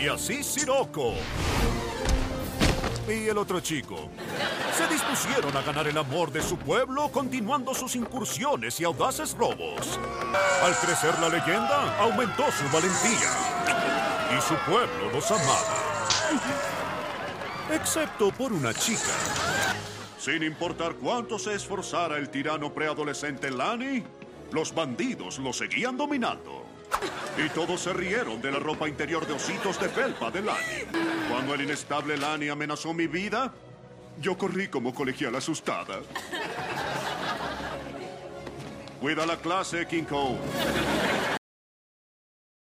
Y así Sirocco y el otro chico se dispusieron a ganar el amor de su pueblo, continuando sus incursiones y audaces robos. Al crecer la leyenda, aumentó su valentía y su pueblo los amaba. Excepto por una chica. Sin importar cuánto se esforzara el tirano preadolescente Lani, los bandidos lo seguían dominando. Y todos se rieron de la ropa interior de ositos de felpa de Lani. Cuando el inestable Lani amenazó mi vida, yo corrí como colegial asustada. Cuida la clase, King Cole.